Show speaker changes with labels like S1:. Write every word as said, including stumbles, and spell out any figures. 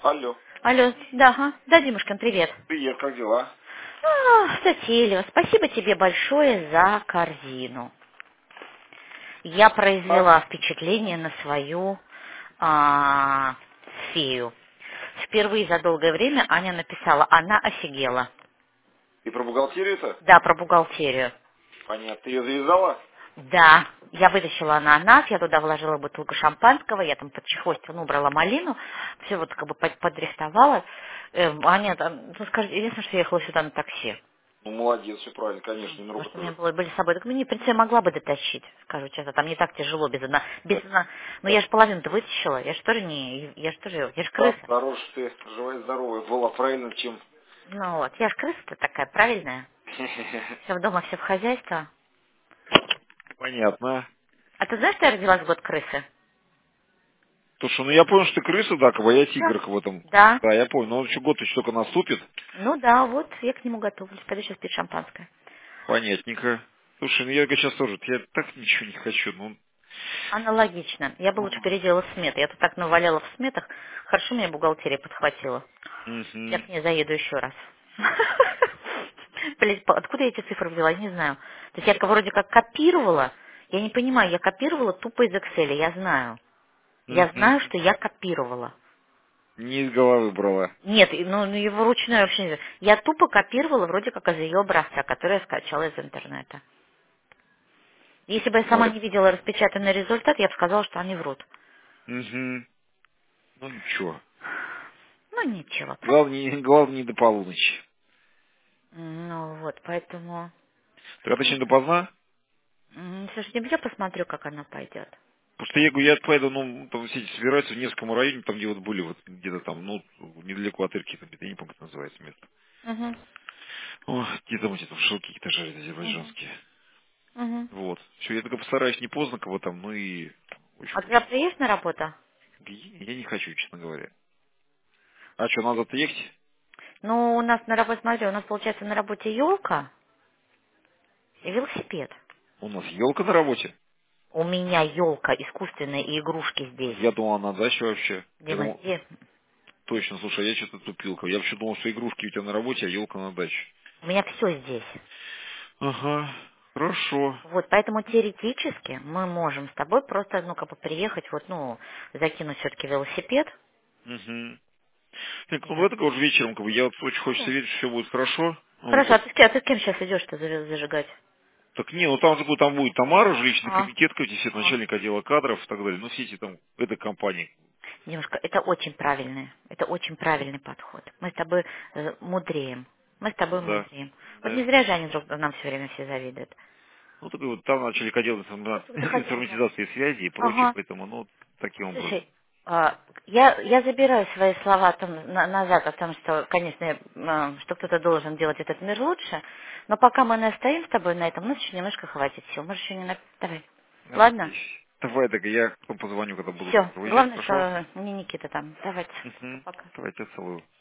S1: Алло.
S2: Алло, да, ага. Да, Димушкин, привет.
S1: Привет, как дела?
S2: А, Затейливо. Спасибо тебе большое за корзину. Я
S1: А?
S2: произвела впечатление на свою а, фею. Впервые за долгое время Аня написала, она офигела.
S1: И про бухгалтерию-то?
S2: Да, про бухгалтерию.
S1: Понятно. Ты ее завязала?
S2: Да, я вытащила ананас, я туда вложила бутылку шампанского, я там под чехвостью, ну, убрала малину, все вот как бы под- подрихтовала. Эм, Аня, там, ну, скажи, единственное, что я ехала сюда на такси.
S1: Ну, молодец, все правильно, конечно, не
S2: Потому
S1: рука
S2: что у меня
S1: тоже.
S2: было, были с собой. Так мне, в принципе, я могла бы дотащить, скажу честно. Там не так тяжело без одна. Без одна. Но я же половину-то вытащила. Я же тоже не. Я же тоже. Я же
S1: Да,
S2: крыса.
S1: хорош ты, живая здоровая, была правильно, чем...
S2: Ну вот. Я же крыса-то такая правильная. Все в дома, все в хозяйство.
S1: Понятно.
S2: А ты знаешь, что я родилась в год крысы?
S1: Слушай, ну я понял, что ты крыса, да, как бы, а я
S2: Да.
S1: тигр в этом.
S2: Да.
S1: Да, я понял, но еще год еще только наступит.
S2: Ну да, вот я к нему готовлюсь. Пойду сейчас пить шампанское.
S1: Понятненько. Слушай, ну я сейчас тоже, я так ничего не хочу, ну...
S2: Аналогично. Я бы лучше
S1: ну,
S2: переделала сметы. Я тут так наваляла в сметах. Хорошо меня бухгалтерия подхватила. Я
S1: Угу.
S2: к ней заеду еще раз. Блять, по- откуда я эти цифры взяла, я не знаю. То есть я как- вроде как копировала, я не понимаю, я копировала тупо из Excel, я знаю. Я
S1: Угу.
S2: знаю, что я копировала.
S1: Не из головы брала.
S2: Нет, и- ну, ну, его ручную вообще не знаю. Я тупо копировала вроде как из ее образца, который я скачала из интернета. Если бы я сама
S1: Ой.
S2: не видела распечатанный результат, я бы сказала, что они врут.
S1: Угу. Ну ничего.
S2: Ну, ничего.
S1: Главное, не- главное не до полуночи.
S2: Ну, вот, поэтому...
S1: Так, а точнее допоздна?
S2: м, Слушайте, я посмотрю, как она пойдет.
S1: Потому что я говорю, я поеду, ну, там все эти собираются в Невском районе, там, где вот были, вот где-то там, ну, недалеко от Ирки, там, где-то, я не помню, как называется место.
S2: Угу.
S1: Ой, где там эти там шелки какие-то жарят
S2: Угу.
S1: азербайджанские.
S2: Угу.
S1: Вот. Все, я только постараюсь не поздно кого там, ну и, в
S2: А
S1: общем,
S2: ты завтра есть на работу?
S1: я я не хочу, честно говоря. А что, надо-то ехать?
S2: Ну, у нас на работе, смотри, у нас получается на работе елка и велосипед.
S1: У нас елка на работе.
S2: У меня елка искусственная и игрушки здесь.
S1: Я думал, она на даче вообще. Я
S2: Дима,
S1: думал,
S2: где?
S1: точно, слушай, а я что-то тупил. Я вообще думал, что игрушки у тебя на работе, а елка на даче.
S2: У меня все здесь.
S1: Ага, хорошо.
S2: Вот, поэтому теоретически мы можем с тобой просто, ну, как бы приехать, вот, ну, закинуть все-таки велосипед.
S1: Угу. Так, ну,
S2: Я-
S1: давай только уже вечером, как бы, я вот очень хочется
S2: Ну,
S1: верить, что все будет хорошо.
S2: хорошо, а
S1: Вот.
S2: ты, с кем- а ты с кем сейчас идешь-то заж- зажигать?
S1: Так не, ну там же будет- там будет Тамара, жилищный
S2: А,
S1: комитет, как все
S2: а.
S1: начальник отдела кадров и так далее. Ну, все эти там, этой компании.
S2: Девушка, это очень правильный, это очень правильный подход. Мы с тобой э, мудреем. Мы с тобой
S1: Да,
S2: мудреем. Вот
S1: да.
S2: не зря же они друг нам все время все завидуют.
S1: Ну, так вот там начальник отдела информа-
S2: Ты хотел, да.
S1: информатизации и связи и прочее,
S2: Ага.
S1: поэтому, ну, таким образом.
S2: Слушай, а, я, я забираю свои слова о том, на- назад о том, что, конечно, а, что кто-то должен делать этот мир лучше, но пока мы настоим с тобой на этом, у нас еще немножко хватит сил. Может, еще не на... Давай. Ладно?
S1: Надеюсь. Давай, так я потом позвоню, когда буду
S2: Все.
S1: завтра выезжать,
S2: Главное,
S1: хорошо?
S2: что не Никита там. Давайте.
S1: Угу.
S2: Пока.
S1: Давайте, целую.